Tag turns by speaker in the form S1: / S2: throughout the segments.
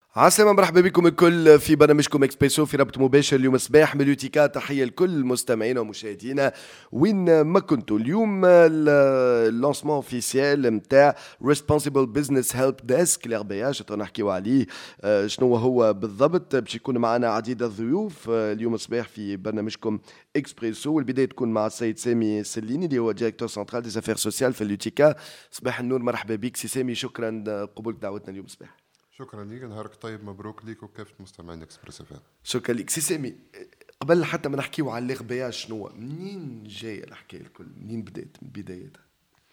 S1: عسلامة، مرحبا بكم الكل في برنامجكم اكسبريسو في ربط مباشر اليوم صباح من اليوتيكا. تحية لكل مستمعينا ومشاهدينا وين ما كنتوا. اليوم اللانسمون اوفيسيال نتاع ريسبونسيبل بزنس هيلب ديسك الRBH نحكيو عليه. شنو هو بالضبط؟ باش يكون معنا عديد الضيوف اليوم صباح في برنامجكم اكسبريسو. والبداية تكون مع السيد سامي سليني اللي هو ديريكتور سنترال دي افير سوسيال في اليوتيكا. صباح النور، مرحبا بك سي سامي، شكرا قبولك دعوتنا اليوم صباح.
S2: شكرا ليك، نهارك طيب، مبروك ليك وكافة مستمعين اكسبريس اف ام.
S1: شكرا لك سي سامي. قبل حتى ما نحكيو على الRBH، شنو منين جايه الحكايه الكل؟ منين بدات من بدايتها؟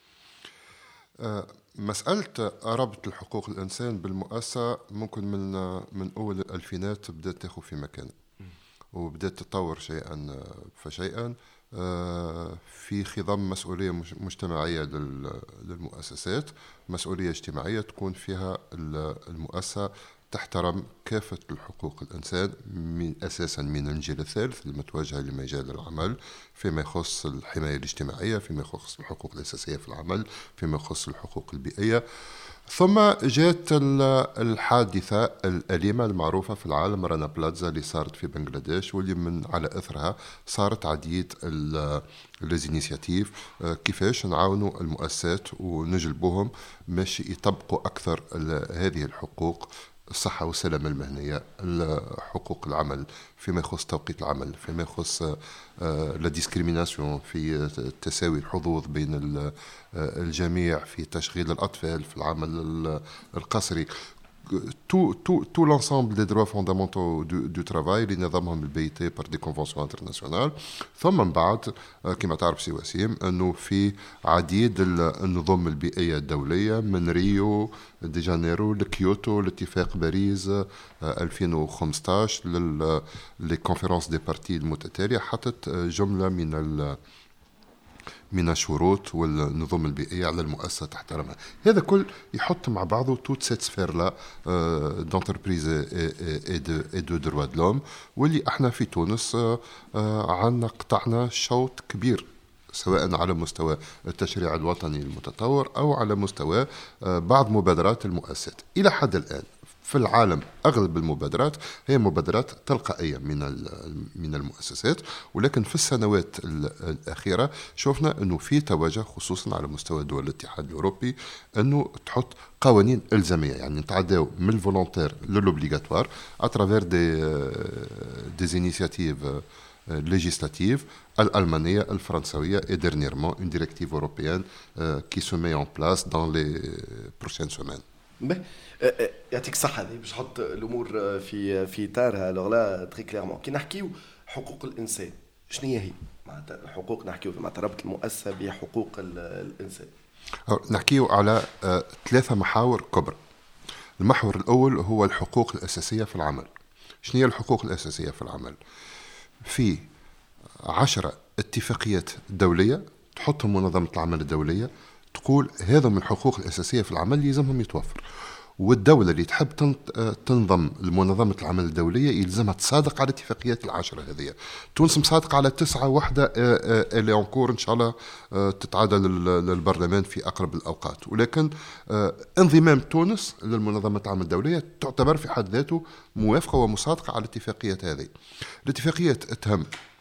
S2: مسألة ربط الحقوق الإنسان بالمؤسسة ممكن من أول الألفينات بدأت تاخذ في مكان وبدأت تتطور شيئا فشيئا في خضم مسؤولية مجتمعية للمؤسسات، مسؤولية اجتماعية تكون فيها المؤسسة تحترم كافة الحقوق الإنسان أساسا من الجيل الثالث المتوجهة لمجال العمل، فيما يخص الحماية الاجتماعية، فيما يخص الحقوق الأساسية في العمل، فيما يخص الحقوق البيئية. ثم جاءت الحادثة الأليمة المعروفة في العالم، رانا بلازا، اللي صارت في بنغلاديش، واللي من على أثرها صارت عديد ليزينيسياتيف كيفاش نعاونوا المؤسسات ونجلبوهم باش يطبقوا أكثر هذه الحقوق: الصحة والسلامة المهنية، حقوق العمل فيما يخص توقيت العمل، فيما يخص لا ديسكريميناسيون في تساوي الحظوظ بين الجميع في تشغيل الأطفال في العمل القسري. tout l'ensemble des droits fondamentaux du travail اللي نظمهم البيت par des conventions internationales. ثم من بعد كما تعرف سي وسيم أنه في عديد النظم البيئية الدولية من ريو دي جانيرو لكيوتو لاتفاق باريس 2015 للكونفرنس دي بارتي المتتالية، حطت جملة من الشروط والنظم البيئية على المؤسسة تحترمها. هذا كل يحط مع بعضه توت سيت سفير لا دونتربريز اي دو دروا د لوم، واللي احنا في تونس عندنا قطعنا شوط كبير سواء على مستوى التشريع الوطني المتطور أو على مستوى بعض مبادرات المؤسسات. إلى حد الآن في العالم أغلب المبادرات هي مبادرات تلقائية من المؤسسات، ولكن في السنوات الأخيرة شوفنا أنه في توجه خصوصا على مستوى دول الاتحاد الأوروبي أنه تحط قوانين إلزامية، يعني نتعداو من الفولونتير للوبليغاتوار أترافير دي إنيسياتيف législative الألمانية الفرنسوية et dernièrement une directive européenne qui se met en place dans les prochaines semaines.
S1: يعطيك الصحة. دي باش نحط الأمور في إطارها. لو لا تري كليرمون كي نحكيو حقوق الإنسان، شنو هي معناتها الحقوق؟ نحكيو معناتها ربط المؤسسة بحقوق الإنسان.
S2: نحكيو على 3 محاور كبرى. المحور الأول هو الحقوق الأساسية في العمل. شنو هي الحقوق الأساسية في العمل؟ في 10 اتفاقيات دولية تحطهم منظمة العمل الدولية، تقول هذا من الحقوق الأساسية في العمل يلزمهم يتوفر، والدولة اللي تحب تنظم المنظمة العمل الدولية يلزمها تصادق على اتفاقيات 10 هذه. تونس مصادقة على 9 واحدة اللي انكور إن شاء الله تتعادى للبرلمان في أقرب الأوقات، ولكن انضمام تونس للمنظمة العمل الدولية تعتبر في حد ذاته موافقة ومصادقة على الاتفاقيات هذه. الاتفاقيات تهم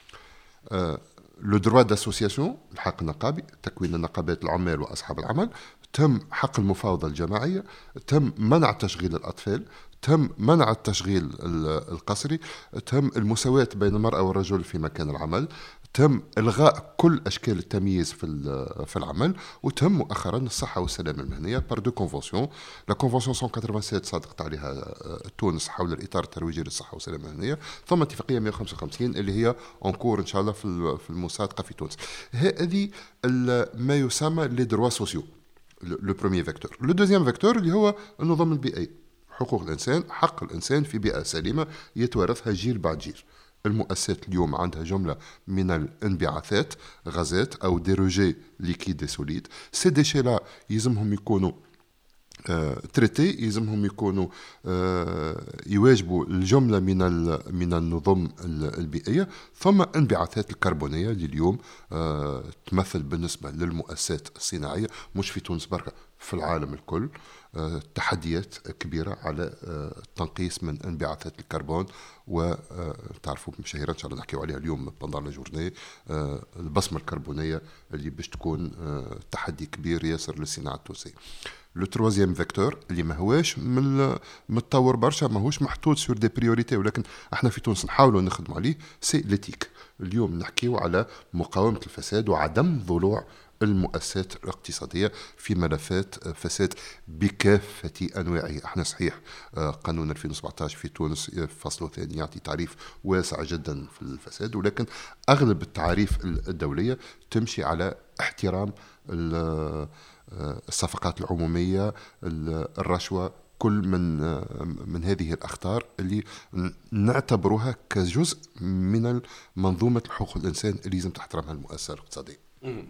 S2: لو دروا داسوسياسيون، الحق النقابي، تكوين النقابات العمال وأصحاب العمل، تم حق المفاوضة الجماعية، تم منع تشغيل الأطفال، تم منع التشغيل القسري، تم المساواة بين المرأة والرجل في مكان العمل، تم إلغاء كل أشكال التمييز في العمل، وتم مؤخرا الصحة والسلامة المهنية بار دو كونفونسيون. لا كونفونسيون 187 صادقت عليها تونس حول الإطار الترويجي للصحة والسلامة المهنية، ثم اتفاقية 155 اللي هي انكور إن شاء الله في المصادقة في تونس. هذه ما يسمى لي دروا سوسيو، لو بروميير فيكتور. لو دوزيام فيكتور اللي هو النظام البيئي، حقوق الإنسان، حق الإنسان في بيئة سليمة يتوارثها جيل بعد جيل. المؤسسات اليوم عندها جملة من الانبعاثات، غازات أو ديروجي ليكيد دي سوليد. سي ديشي لا يلزمهم يكونوا تريتي، يلزمهم يكونوا يواجبوا الجملة من النظم البيئية. ثم انبعاثات الكربونية اللي اليوم تمثل بالنسبة للمؤسسات الصناعية مش في تونس بركة، في العالم الكل، تحديات كبيرة على التنقيص من انبعاثات الكربون. وتعرفوا مشاهيرا إن شاء الله نحكيو عليها اليوم بندار لا جورني، البصمة الكربونية اللي باش تكون تحدي كبير ياسر للصناعة التونسية. لو تروازيام فيكتور اللي ما هواش متطور برشا، ما هوش محطوط سور دي بريوريتي، ولكن احنا في تونس نحاولوا نخدموا عليه، سي ليتيك. اليوم نحكيو على مقاومة الفساد وعدم ضلوع المؤسسات الاقتصادية في ملفات فساد بكافة أنواعه. احنا صحيح قانون 2017 في تونس فصله ثاني يعطي تعريف واسع جدا في الفساد، ولكن أغلب التعاريف الدولية تمشي على احترام الصفقات العمومية، الرشوة، كل من هذه الأخطار اللي نعتبرها كجزء من منظومة حقوق الإنسان اللي لازم تحترمها المؤسسة الاقتصادية.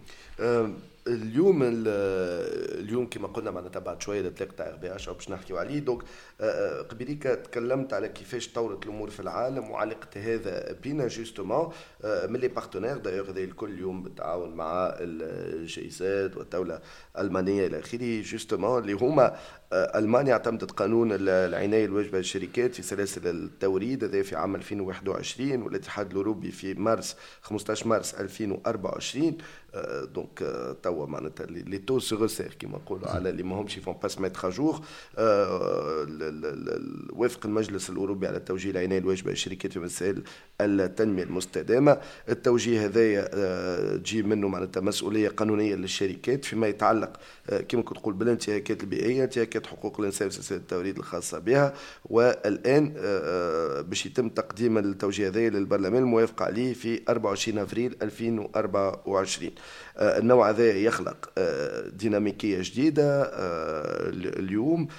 S1: اليوم كما قلنا معناتها بعد شويه الاطلاق تاع RBH باش نحكيو عليه. دونك قبيليك تكلمت على كيفاش طورت الامور في العالم وعلاقه هذا بينا جوستومون من لي بارتنير. دايوغ هذا الكل اليوم بالتعاون مع الجيزاد والدوله الالمانيه الى اخره، جوستومون اللي هما المانيا اعتمدت قانون العنايه الواجبه للشركات في سلاسل التوريد هذا في عام 2021، والاتحاد الاوروبي في 15 مارس 2024. دونك توا معناتها لي تو سو ريسير كيما نقولوا على اللي ماهمش فون باس ميتر جور. وفق المجلس الاوروبي على توجيه العنايه الواجبه للشركات في مسائل التنميه المستدامه. التوجيه هذايا تجي منه معناتها مسؤوليه قانونيه للشركات فيما يتعلق كما كنت تقول بالانتهاكات البيئيه، انتهاكات حقوق الانسان وسلسله التوريد الخاصه بها. والان باش يتم تقديم التوجيه هذايا للبرلمان الموافقه عليه في 24 افريل 2024. النوع هذا يخلق ديناميكية جديدة اليوم،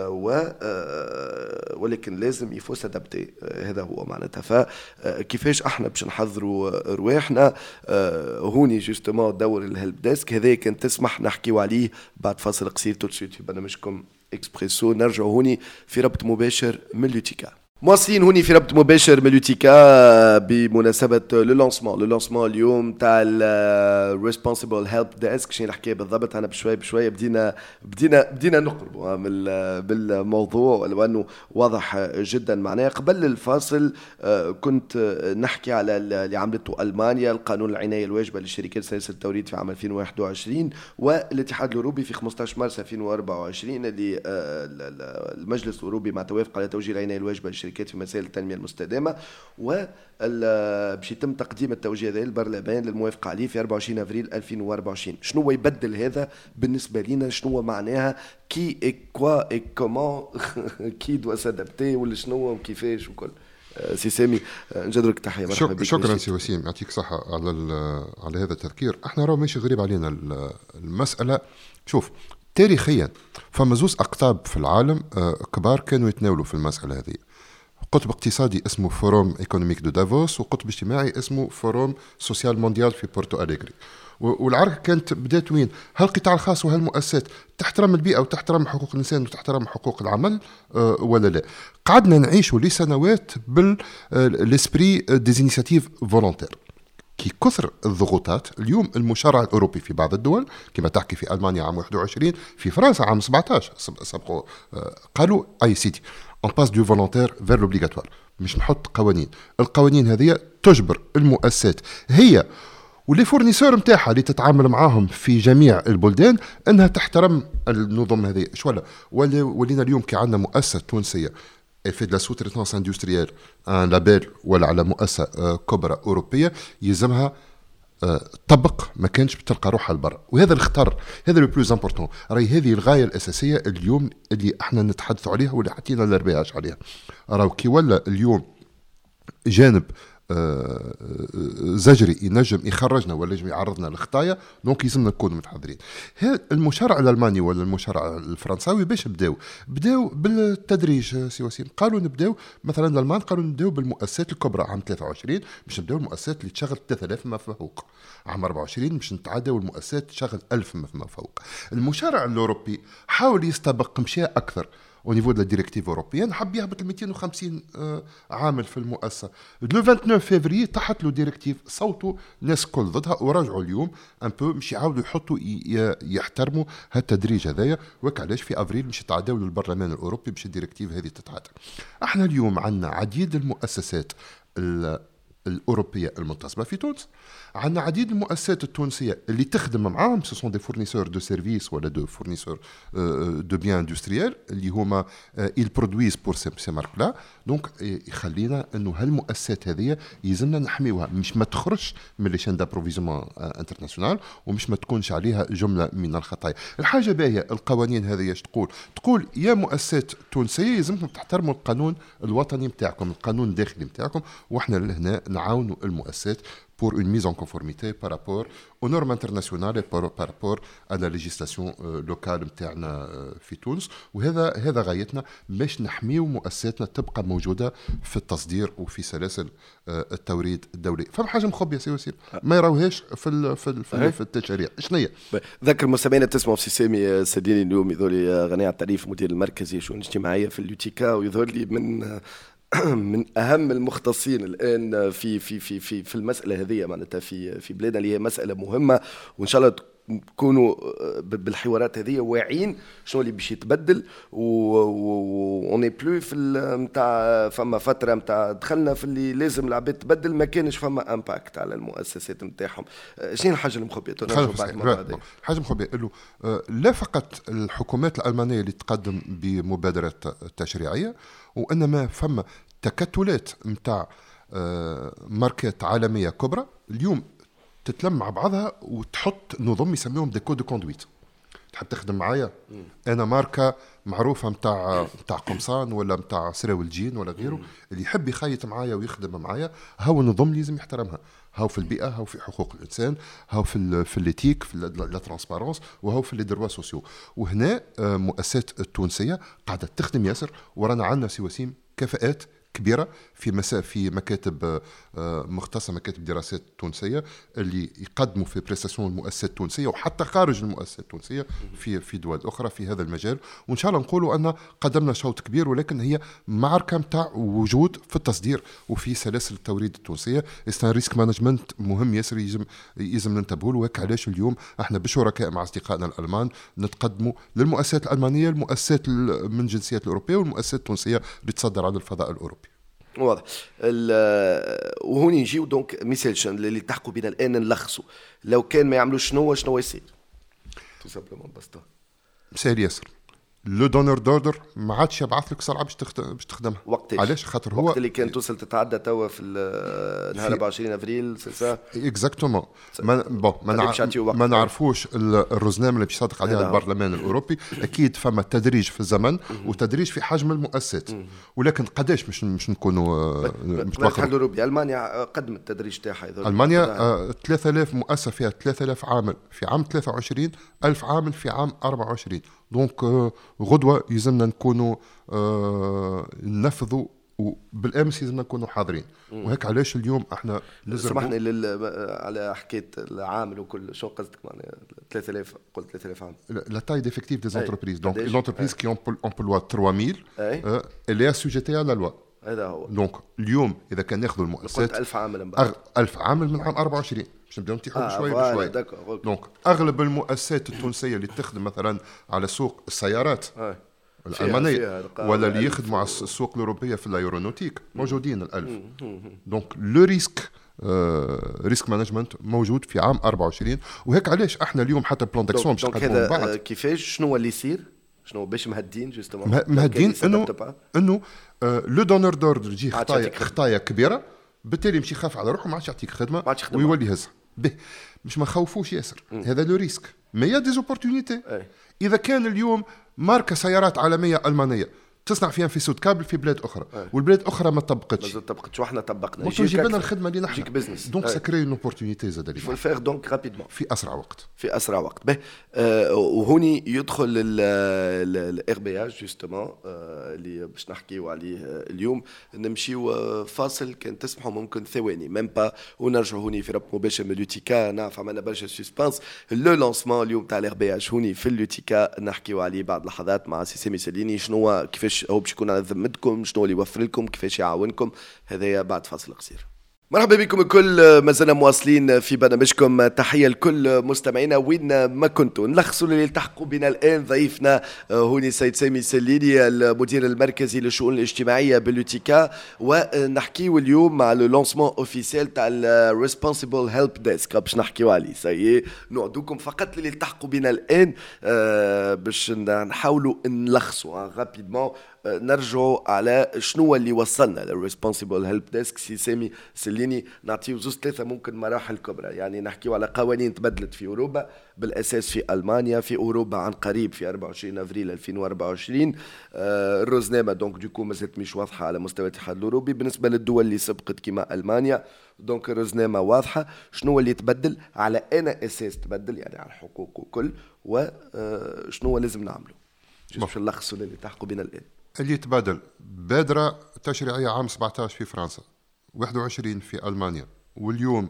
S1: ولكن لازم يفوس أدابتي. هذا هو معناتها. فكيفاش احنا باش نحضروا رواحنا هوني جوستومون دور الهلب ديسك هذا كان تسمح نحكيو عليه بعد فاصل قصير توتسويت في برنامجكم اكسبريسو. نرجع هوني في ربط مباشر من لوتيكا. مواصلين هوني في ربط مباشر من لوتيكا بمناسبة لونسمون اليوم تاع الريسبونسبل هيلب ديسك. شنو الحكاية بالضبط؟ أنا بشوية بدينا نقربوا بالموضوع لأنه واضح جدا معناه. قبل الفاصل كنت نحكي على اللي عملته ألمانيا، القانون العناية الواجبة للشركات سلاسل التوريد في عام 2021، والاتحاد الأوروبي في 15 مارس 2024 اللي المجلس الأوروبي مع توافق على توجيه العناية الواجبة للشركات في مسائل التنمية المستدامة، باش يتم تقديم التوجيه هذا للبرلمان للموافقة عليه في 24 افريل 2024. شنو يبدل هذا بالنسبة لنا؟ شنو معناها؟ كي اي كوا اي كومون كي دوا سادابتي ولا شنو وكيفاش وكل؟ سي سامي نجدرك تحية.
S2: شكرا سي وسيم، يعطيك صحة على هذا التذكير. احنا راه ماشي غريب علينا المسألة. شوف تاريخيا فما زوز أقطاب في العالم كبار كانوا يتناولوا في المسألة هذه. قطب اقتصادي اسمه فوروم ايكونوميك دو دافوس، وقطب اجتماعي اسمه فوروم سوسيال مونديال في بورتو أليغري. والعركة كانت بدات وين؟ هل القطاع الخاص وهالمؤسسات تحترم البيئة وتحترم حقوق الإنسان وتحترم حقوق العمل ولا لا؟ قعدنا نعيشوا لسنوات بالاسبري ديزينيسياتيف فولونتير. كي كثر الضغوطات اليوم المشرع الأوروبي في بعض الدول كما تحكي في ألمانيا عام 21، في فرنسا عام 17 سبقوا قالوا أي سيدي on passe du volontaire vers l'obligatoire. مش نحط قوانين، القوانين هذه تجبر المؤسسات هي واللي فورنيسور متاعها اللي تتعامل معاهم في جميع البلدان انها تحترم النظم هذه. شو ولا ولينا اليوم كي عندنا مؤسسه تونسيه في لا سوتريتونس اندستريال ان لابيل ولا على مؤسسه كبرى اوروبيه يلزمها طبق، ما كانش بتلقى روحها لبرا. وهذا الخطر، هذا لو بلوز امبورطون. راهي هذه الغايه الاساسيه اليوم اللي احنا نتحدثوا عليها واللي حكينا الاربعاء عليها. راهو كي ولا اليوم جانب زجري ينجم يخرجنا ولا ينجم يعرضنا للخطايا، دونك لازمنا نكون متحضرين. هذا المشرع الالماني ولا المشرع الفرنساوي باش بداو بالتدريج سي وسيم. قالوا نبداو مثلا الالمان قالوا نبداو بالمؤسسات الكبرى عام 23 باش نبداو المؤسسات اللي تشغل 3000 ما فوق. عام 24 باش نتعداو المؤسسات تشغل 1000 ما فوق. المشرع الاوروبي حاول يستبق مشى اكثر au niveau de la directive européenne حب يهبط ل 250 عامل في المؤسسة. le 29 février تحت له ديريكتيف صوتوا ناس كل ضدها ورجعوا اليوم ان بو مش يعاودوا يحطوا يحترموا هالتدريج هذايا. وك علاش في افريل مش يتعداوا للبرلمان الاوروبي باش الديريكتيف هذه تتعدى. احنا اليوم عندنا عديد المؤسسات الأوروبية المنتصبة في تونس. عندنا عديد المؤسسات التونسية اللي تخدم معاهم ce sont des fournisseurs de services ولا de fournisseurs de biens industriels اللي هما ils produisent pour ces marques là. donc يخلينا انه هالمؤسسات هذه يلزمنا نحميوها مش ما تخرجش من لي شين دابروفيزمون انترناسيونال ومش ما تكونش عليها جملة من الخطايا. الحاجة باهية القوانين هذه ايش تقول يا مؤسسات تونسية يلزمكم تحترموا القانون الوطني متاعكم القانون الداخلي متاعكم. واحنا هنا نعاونوا المؤسسات pour une mise en conformité par rapport aux normes internationales et par rapport à la législation locale متاعنا في تونس. وهذا غايتنا باش نحميو مؤسساتنا تبقى موجودة في التصدير وفي سلاسل التوريد الدولي. فما حاجة مخبية سي ما يراوهاش في التشريع. شنية
S1: ذكر المستمعين تسمعوا في سامي سديني اليوم يظهر لي غني التعريف مدير المركزي شؤون اجتماعية في اليوتيكا ويظهر لي من أهم المختصين الآن في المسألة هذه معناتها في بلادنا اللي هي مسألة مهمة. وإن شاء الله تكونوا بالحوارات هذه واعيين شنو اللي باش يتبدل وني بلو في نتاع فما فترة نتاع دخلنا في اللي لازم العباد تبدل ما كانش فما امباكت على المؤسسات نتاعهم. شنو الحاجة المخبية؟
S2: حاجة مخبية إنه لا فقط الحكومات الألمانية اللي تقدم بمبادرات تشريعية وإنما فما تكتلات متاع ماركات عالمية كبرى اليوم تتلم مع بعضها وتحط نظام يسميهم دي كود كوندويت. تحب تخدم معايا انا ماركه معروفه متاع قمصان ولا متاع سراوي الجين ولا غيره اللي يحب يخيط معايا ويخدم معايا هو النظام لازم يحترمها. هاو في البيئه هاو في حقوق الانسان هاو في الليتيك في لا ترانسبارونس وهاو في لي دروا سوسيو. وهنا مؤسسات التونسيه قاعده تخدم ياسر ورانا عندنا سي وسيم كفاءات كبيرة في مكاتب مختصة مكاتب دراسات تونسية اللي يقدموا في بريستاسيون المؤسسات التونسية وحتى خارج المؤسسات التونسية في دول أخرى في هذا المجال. وإن شاء الله نقولوا أن قدمنا شوط كبير ولكن هي معركة متاع وجود في التصدير وفي سلاسل التوريد التونسية. استان ريسك مانجمنت مهم ياسر يلزم ننتبهوا له. وهيك علاش اليوم احنا بشركاء مع أصدقائنا الألمان نتقدموا للمؤسسات الألمانية المؤسسات من جنسيات الأوروبية والمؤسسات التونسية اللي تصدر على الفضاء الأوروبي.
S1: واضح. وهون يجيو دونك ميسيل اللي تحكوا بنا الان نلخصوا لو كان ما يعملوش شنو يصير تو سامبلومون بسطه
S2: مسائل ياسر. لو دونر دوردر ما عادش يبعث لك صلعه باش تخدمها.
S1: علاش
S2: خاطر هو
S1: وقت اللي كان توصل تتعدى توا في نهار 24 افريل سي سا
S2: اكزاكتومون. ما نعرفوش الرزنامه اللي باش يصدق عليها البرلمان الاوروبي. اكيد فما تدريج في الزمن وتدريج في حجم المؤسسات ولكن قداش مش نكونوا
S1: الاتحاد الاوروبي المانيا قدم التدريج تاعها.
S2: المانيا 3000 مؤسسه فيها 3000 عامل في عام 23 1000 عامل في عام 24. دونك غدوة يلزمنا نكونوا ننفذوا وبالامس يلزمنا نكونوا حاضرين. وهيك علاش اليوم احنا
S1: سمحني على حكايه العامل وكل شو قصدك معناها 3000 قلت 3000 عامل
S2: لا تاي ديفيكتيف دي زونتربريز دونك لونتربريز كي اون بلوا 3000 اللي اسوجيتي على لوا
S1: هذا هو.
S2: دونك اليوم اذا كان ناخذوا المؤسسات
S1: 1000 عامل من بعد
S2: 1000 عامل من عام 24 باش نبداو نتيحوا شوي بشوي. دونك اغلب المؤسسات التونسيه اللي تخدم مثلا على سوق السيارات الألمانية ولا اللي يخدموا على السوق الأوروبية في الأيرونوتيك موجودين 1000. دونك لو ريسك مانجمنت موجود في عام 24. وهيك علاش احنا اليوم حتى بلان داكسيون باش نقدموا بعض.
S1: كيفاش شنو اللي يصير شنو باش مهدين جوستومون
S2: مهدين انه لو دونور دوردر يجي خطايا كبيره بالتالي مش يخاف على روحه ما عادش يعطيك خدمه ويولي هزها به. مش ما خوفوش ياسر هذا لو ريسك مي يا دي زوبورتونيتي. اذا كان اليوم ماركه سيارات عالميه المانيه تصنع فيها في سود كابل في بلاد اخرى والبلاد اخرى ما طبقتش
S1: واحنا طبقنا
S2: يجيب لنا الخدمه اللي نحن
S1: بزنس
S2: دونك سا كري اون اوبورتونيتي زاد
S1: il faut le faire donc rapidement
S2: في اسرع وقت
S1: به وهوني يدخل الار بي اش جوستومون اللي باش نحكيو عليه اليوم نمشيو فاصل كان تسمحوا ممكن ثواني ميم با ونرجعوا هوني في ربط مباشر من لوتيكا نعرف عملنا برشا سسبانس لو لانسمون اليوم تاع الار بي اش هوني في لوتيكا نحكيو عليه بعد لحظات مع سامي سليني شنو كيفاش هو باش يكون على ذمتكم شنو اللي يوفر لكم كيفاش يعاونكم هذايا بعد فاصل قصير. مرحبا بكم الكل مازلنا مواصلين في برنامجكم تحية لكل مستمعينا وين ما كنتوا نلخصوا اللي التحقوا بنا الآن ضيفنا هوني سيد سامي سليني المدير المركزي للشؤون الاجتماعية بلوتيكا ونحكيو اليوم مع لو لونسمون اوفيسيال تاع الريسبونسيبل هيلب ديسك باش نحكيو عليه سي نوعدوكم فقط اللي التحقوا بنا الآن باش نحاولوا نلخصوا رابيدمون نرجعوا على شنو اللي وصلنا للريسبونسيبل هيلب ديسك سي سامي سليني نعطيو زوز ثلاثة ممكن مراحل كبرى يعني نحكيو على قوانين تبدلت في أوروبا بالأساس في ألمانيا في أوروبا عن قريب في 24 أفريل 2024 الروزنامة دونك دوكو مازالت مش واضحة على مستوى الاتحاد الأوروبي بالنسبة للدول اللي سبقت كما ألمانيا دونك الروزنامة واضحة شنو اللي تبدل على أنا أساس تبدل يعني على الحقوق وكل وشنو لازم نعمله باش نلخصوا اللي تحقوا بنا الآن
S2: اللي تبادل بادرة تشريعية عام 17 في فرنسا 21 في ألمانيا واليوم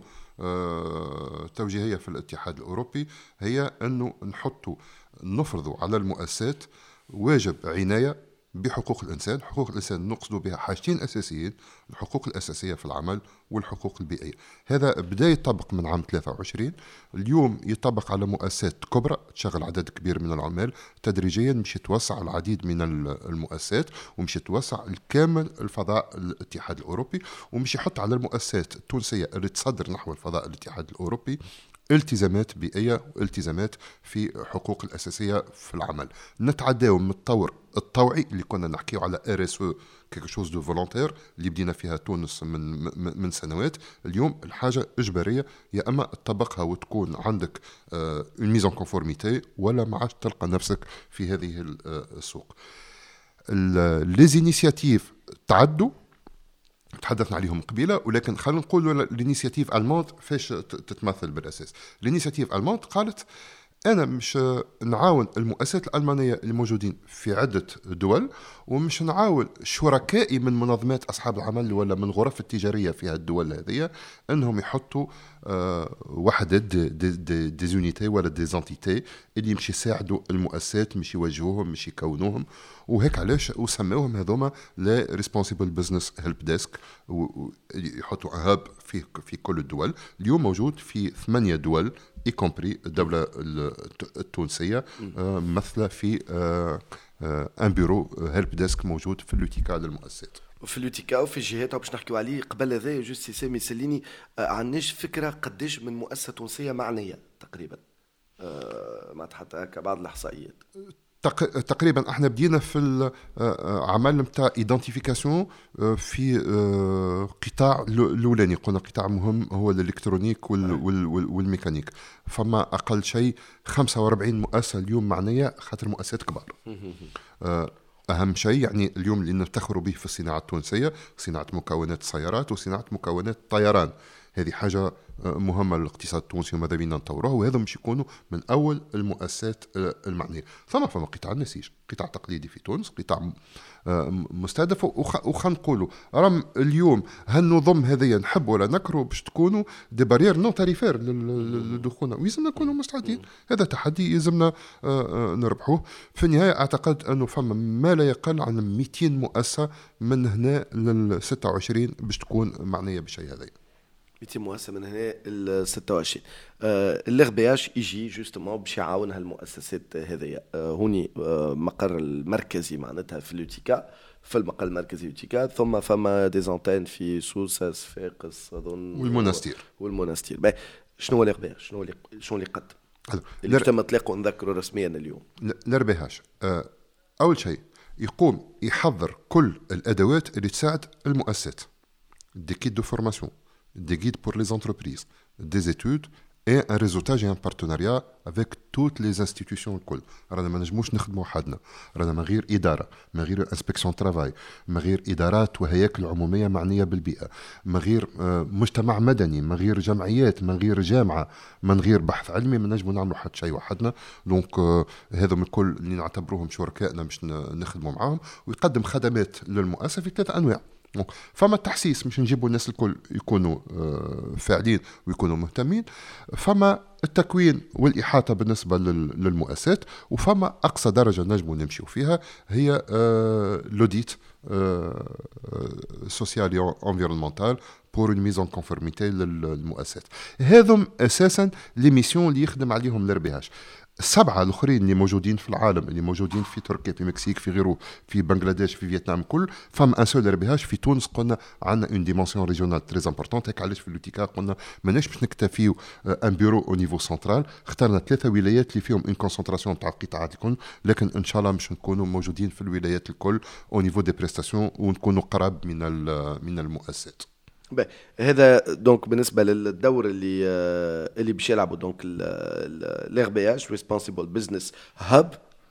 S2: توجيهية في الاتحاد الأوروبي هي أنه نفرضوا على المؤسسات واجب عناية بحقوق الإنسان. حقوق الإنسان نقصد بها حاجتين أساسيين الحقوق الأساسية في العمل والحقوق البيئية. هذا بدأ يطبق من عام 23 اليوم يطبق على مؤسسات كبرى تشغل عدد كبير من العمال تدريجيا مش يتوسع العديد من المؤسسات ومش يتوسع الكامل الفضاء الاتحاد الأوروبي ومش يحط على المؤسسات التونسية اللي تصدر نحو الفضاء الاتحاد الأوروبي التزامات بيئية والتزامات في حقوق الأساسية في العمل. نتعداو من الطور الطوعي اللي كنا نحكيه على RSE quelque chose de volontaire اللي بدينا فيها تونس من سنوات. اليوم الحاجة إجبارية يا أما تطبقها وتكون عندك une mise en conformité ولا ما عادش تلقى نفسك في هذه السوق. les initiatives تعدوا تحدثنا عليهم قبيلة ولكن خلينا نقول الانيشيتيف ألمانت فاش تتمثل بالأساس. الانيشيتيف ألمانت قالت أنا مش نعاون المؤسسات الألمانية الموجودين في عدة دول ومش نعاون شركائي من منظمات أصحاب العمل ولا من غرف التجارية في الدول هذه أنهم يحطوا وحدات دي زونيتي ولا دي زانتيتي اللي مش يساعدوا المؤسسات مش يوجهوهم مش يكونوهم وهيك علاش وسموهم هذوما لا ريسبونسيبل بزنس هيلب ديسك يحطوا هاب في كل الدول. اليوم موجود في 8 دول y compris الدولة التونسية مثل في ان بيرو هيلب ديسك موجود في لوتيكا للمؤسسات
S1: في لوتيكا وفي الجهات باش نحكيو عليه قبل هذا جوست سامي سليني عندناش فكرة قديش من مؤسسة تونسية معنية تقريبا ما حتى هكا بعض الإحصائيات
S2: تقريبا احنا بدينا في العمل نتاع ايدنتيفيكاسيون في قطاع الاولاني قلنا قطاع مهم هو الالكترونيك والميكانيك فما اقل شيء 45 مؤسسه اليوم معنيه خاطر مؤسسات كبار. أهم شيء يعني اليوم اللي نفتخروا به في الصناعة التونسية صناعة مكونات السيارات وصناعة مكونات الطيران هذه حاجة مهمة للاقتصاد التونسي وماذا بينا نطوروه وهذا مش يكونوا من أول المؤسسات المعنية. فما قطاع النسيج قطاع تقليدي في تونس قطاع مستهدف وخا نقولوا رم اليوم هالنظم هذه نحب ولا نكروا باش تكونوا دي بارير نون تاريفير لدخولنا ويلزمنا نكونوا مستعدين. هذا تحدي يلزمنا نربحوه. في النهاية أعتقد أنه فما ما لا يقل عن 200 مؤسسة من هنا لل 26 باش تكون معنية بشيء هذا
S1: 200 مؤسسة من هنا ال 26 اللغ بي اش يجي جوستومون باش يعاون هالمؤسسات هذيا هوني مقر المركزي معناتها في لوتيكا في المقر المركزي لوتيكا ثم فما دي زونتين في سوسة صفاقس اظن والمنستير شنو هو اللغ بي اش شنو اللي قدم اللي تم اطلاقه نذكره رسميا اليوم
S2: اللغ بي اش اول شيء يقوم يحضر كل الادوات اللي تساعد المؤسسات دي كيت دو فورماسيون des guides pour les entreprises, des études et un réseautage et un partenariat avec toutes les institutions الكل. رانا ما نجموش نخدموا حدنا، رانا من غير إدارة، من غير انسبكسيون ترافاي، من غير إدارات وهياكل عمومية معنية بالبيئة، من غير مجتمع مدني، من غير جمعيات، من غير جامعة، من غير بحث علمي، ما نجموا نعملوا حتى شيء وحدنا. دونك هذا من الكل اللي نعتبروهم شركائنا باش نخدموا معاهم، ويقدم خدمات للمؤسسة في 3 أنواع. فما التحسيس مش نجيبوا الناس الكل يكونوا فاعلين ويكونوا مهتمين، فما التكوين والإحاطة بالنسبة للمؤسسات، وفما أقصى درجة نجموا نمشيوا فيها هي لوديت سوسيال انفيرونمنتال pour une mise en conformité للمؤسسات. هذم أساسا لي ميسيون اللي يخدم عليهم الRBH. 7 الأخرين اللي موجودين في العالم، اللي موجودين في تركيا، في مكسيك، في غيره، في بنغلاديش، في فيتنام، كل فم ان سول RBH. في تونس قلنا عندنا اون ديمونسيون ريجيونال تري امبورطونت. هيك علاش في لوتيكا قلنا ماناش باش نكتفيو ان بيرو او نيفو سنترال، اخترنا 3 ولايات اللي فيهم اون كونسنتراسيون تاع القطاعات الكل، لكن ان شاء الله باش نكونوا موجودين في الولايات الكل او نيفو دي بريستاسيون ونكونوا قراب من المؤسسات.
S1: هذا دونك بالنسبه للدور اللي باش يلعبوا دونك الRBH ريسبونسيبل بزنس هاب،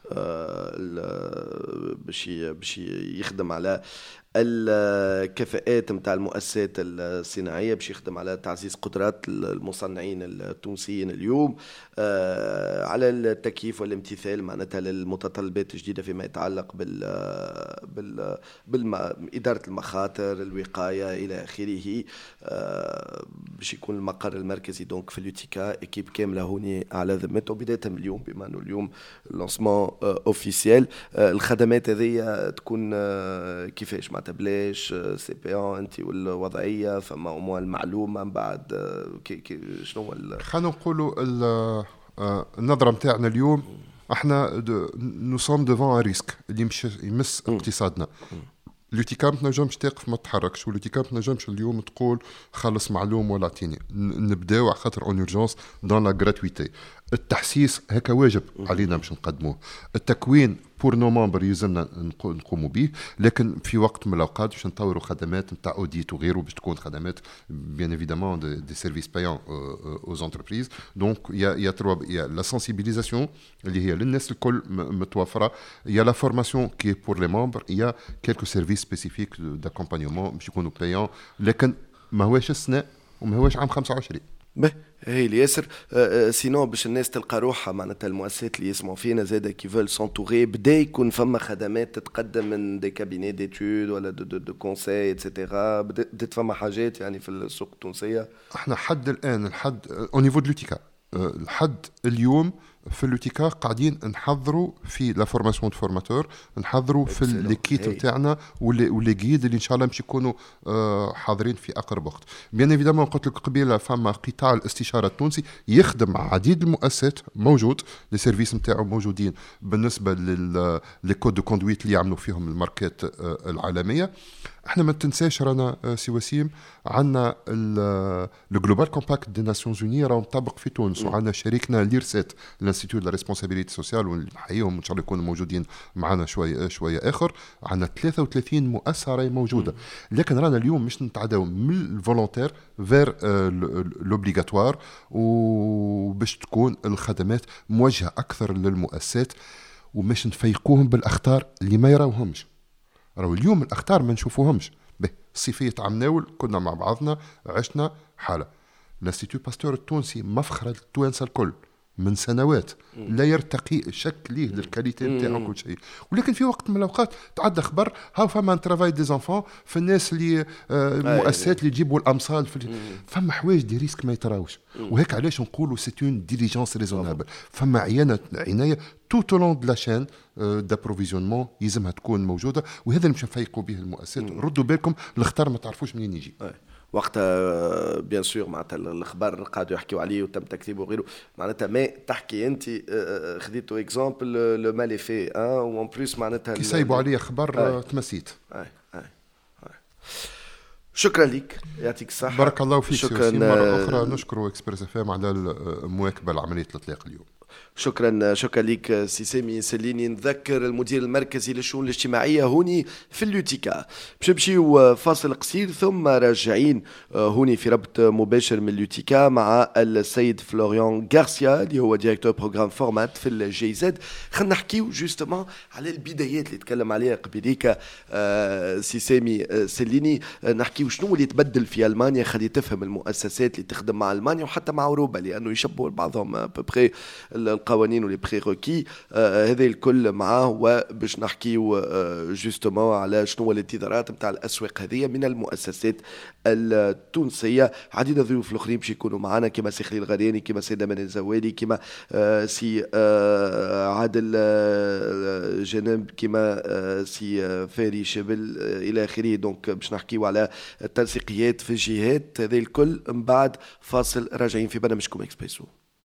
S1: باش يخدم على الكفاءات نتاع المؤسسات الصناعيه، باش يخدم على تعزيز قدرات المصنعين التونسيين اليوم، على التكييف والامتثال معناتها للمتطلبات الجديده فيما يتعلق بإدارة المخاطر، الوقايه الى اخره. باش يكون المقر المركزي دونك في لوتيكا، اكيب كامله هوني على ذمته بدايه من اليوم، بما انه اليوم لونسمون اوفيسيال. الخدمات هذه تكون كيفاش معناتها بلاش سي بي ان انت والوضعيه، فما اموال المعلومه من بعد شنو
S2: خلينا نقولوا النظره نتاعنا اليوم. احنا نو سوم ديفون ان ريسك اللي مش يمس اقتصادنا. لوتيكا ما تنجمش تقف ما تتحركش، ولوتيكا ما تنجمش اليوم تقول خلص معلوم ولا اعطيني. نبداو على خاطر اون اورجونس دون لا غراتويتي. التحسيس هكا واجب علينا باش نقدموه. التكوين بور نو ممبر يلزمنا نقوموا به، لكن في وقت من الاوقات باش نطوروا خدمات نتاع اوديت وغيره باش تكون خدمات بيان ايفيدامون دي سيرفيس بايون اوز انتربريز. دونك يا لا سنسيبيليزاسيون اللي هي للناس الكل متوفره، يا لا فورماسيون كي بور لي ممبر، يا كيلكو سيرفيس سبيسيفيك داكومبانيومون باش يكونوا بايون، لكن ما هواش السنه وما هواش عام 25.
S1: هي اللي ياسر. سينو باش الناس تلقى روحها معناتها المؤسسات اللي يسمعوا فينا زاده كي فول سونتوري، بدا يكون فما خدمات تتقدم من دي كابيني ديتود ولا دو كونساي اتسيتيرا، بدات فما حاجات يعني في السوق التونسيه.
S2: احنا حد الان الحد او نيفو دو لوتيكا الحد اليوم في لوتيكا قاعدين نحضروا في لا فورماسيون دو فورماتور، نحضروا في ليكيت نتاعنا واللي جيد اللي ان شاء الله باش يكونوا حاضرين في اقرب وقت. بيان ايفيدامون قلت لك قبيله فما قطاع الاستشاره التونسي يخدم مع عديد المؤسسات موجود، لي سيرفيس نتاعو موجودين بالنسبه لي كود دو كوندويت اللي يعملوا فيهم الماركات العالميه. احنا ما تنساش رانا سي وسيم عندنا لو جلوبال كومباكت دي ناسيونز اوني راه مطبق في تونس، وعندنا شريكنا ليرسيت الانستيتوت دو لا ريسبونسابيلتي سوسيال، ونحييهم ان شاء الله يكونوا موجودين معنا شويه اخر. عندنا 33 مؤسسه راهي موجوده، لكن رانا اليوم مش نتعداو من الفولونتير فير لوبليغاتوار، وباش تكون الخدمات موجهه اكثر للمؤسسات، ومش نفيقوهم بالاخطار اللي ما يراوهمش. راهو اليوم الاخطار ما نشوفوهمش. صيفيه عام ناول كنا مع بعضنا عشنا حاله. الانستيتوت باستور التونسي مفخره التوانسه الكل من سنوات، لا يرتقي شك ليه للكاليتي نتاعو كل شيء، ولكن في وقت من الاوقات تعدى خبر هاو فما ان ترافاي دي زانفون في الناس اللي المؤسسات اللي يجيبوا الامصال فما حوايج دي ريسك ما يتراوش. وهيك علاش نقولوا سي اون ديليجونس ريزونابل. فما عنايه توت لون دو لا شين دابروفيزيونمون يلزمها تكون موجوده، وهذا اللي باش نفيقوا به المؤسسات. ردوا بالكم الاخطار ما تعرفوش منين يجي.
S1: وقتها بيان سور معناتها الاخبار قاعدوا يحكيوا عليه وتم تكذيبه وغيره، معناتها ما تحكي انت خديتوا اكزامبل لو مالي في وان بليس معناتها
S2: كي سايبوا عليه خبر تمسيت.
S1: شكرا لك، يعطيك الصحه.
S2: بارك الله فيك. شكرا مره اخرى نشكر اكسبريس اف ام على المواكبه لعمليه الاطلاق اليوم.
S1: شكرا لك سي سامي سليني. نذكر المدير المركزي للشؤون الاجتماعية هوني في اللوتيكا. باش نمشيو فاصل قصير ثم راجعين هوني في ربط مباشر من اللوتيكا مع السيد فلوريان غارسيا اللي هو ديريكتور بروغرام فورمات في الجي زد. خلينا نحكيو جوستومون على البدايات اللي تكلم عليها قبيليك سي سامي سليني. نحكيو شنو اللي تبدل في ألمانيا خلي تفهم المؤسسات اللي تخدم مع ألمانيا وحتى مع أوروبا لأنه يشبهوا بعضهم ببري القوانين واللي بريروكي. هذا الكل معاه وباش نحكيو جوستومون على شنو الانتظارات نتاع الأسواق هذه من المؤسسات التونسية. عديد الضيوف الآخرين باش يكونوا معنا كما سي خليل غرياني كما سي دمان الزوالي كما سي عادل جنب كما سي فاري شبل إلى آخره. دونك باش نحكيو على التنسيقيات في الجهات هذه الكل من بعد فاصل. راجعين في برنامجكم اكسبريسو.